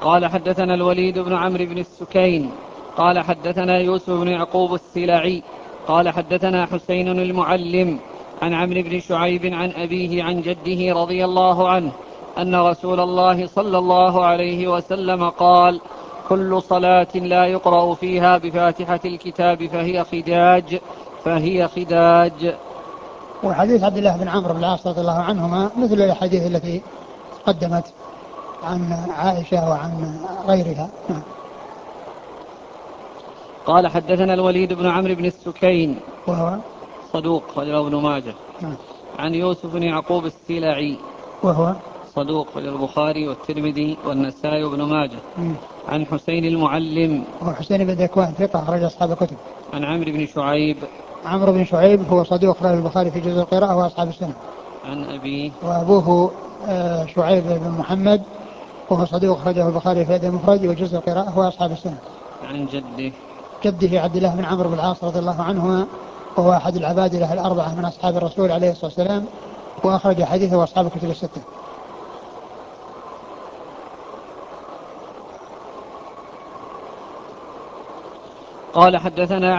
قال حدثنا الوليد بن عمرو بن السكين قال حدثنا يوسف بن يعقوب السلعي قال حدثنا حسين المعلم عن عمرو بن شعيب عن أبيه عن جده رضي الله عنه أن رسول الله صلى الله عليه وسلم قال: كل صلاة لا يقرأ فيها بفاتحة الكتاب فهي خداج. وحديث عبد الله بن عمرو بن العاص رضي الله عنهما مثل الحديث التي قدمت عن عائشة وعن غيرها. قال حدثنا الوليد بن عمرو بن السكين وهو صدوق خرجه ابن ماجه. عن يوسف بن يعقوب السلعي وهو صدوق خرجه البخاري والترمذي والنسائي وابن ماجه. عن حسين المعلم وهو حسين بن ذكوان ثقة أخرج أصحاب الكتب. عن عمرو بن شعيب عمرو بن شعيب هو صدوق أخرج البخاري في جزء القراءة وأصحاب السنة. عن أبيه وأبوه شعيب بن محمد وهو صدوق أخرجه البخاري في المفرد وجزء القراءة وأصحاب السنة. عن جده عبد الله بن عمرو بن العاص رضي الله عنهما وهو أحد العبادلة الأربعة من أصحاب الرسول عليه الصلاة والسلام وأخرج حديثه وأصحاب الكتب الستة. قال حدثنا